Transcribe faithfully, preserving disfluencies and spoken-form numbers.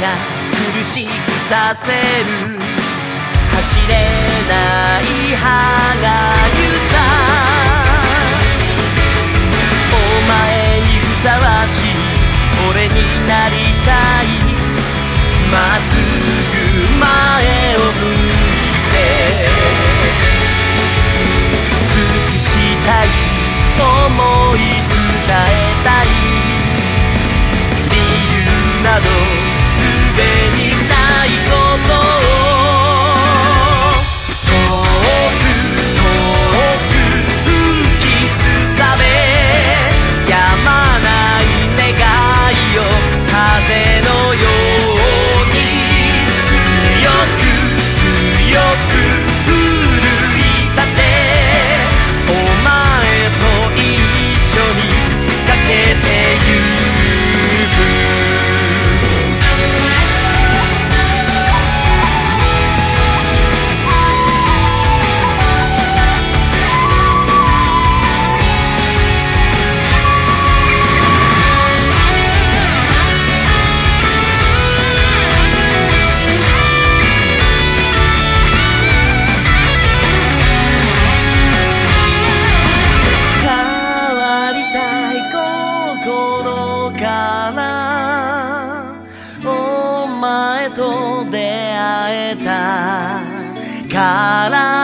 が苦しくさせる走れない歯がゆさお前にふさわしい俺になりたいまっすぐ前を向いて尽くしたい思い伝えたい理由などすでにないことを遠く遠く吹きすさべやまない願いを風のように強く強く奮い立てお前と一緒にかけてゆくお前と出会えたから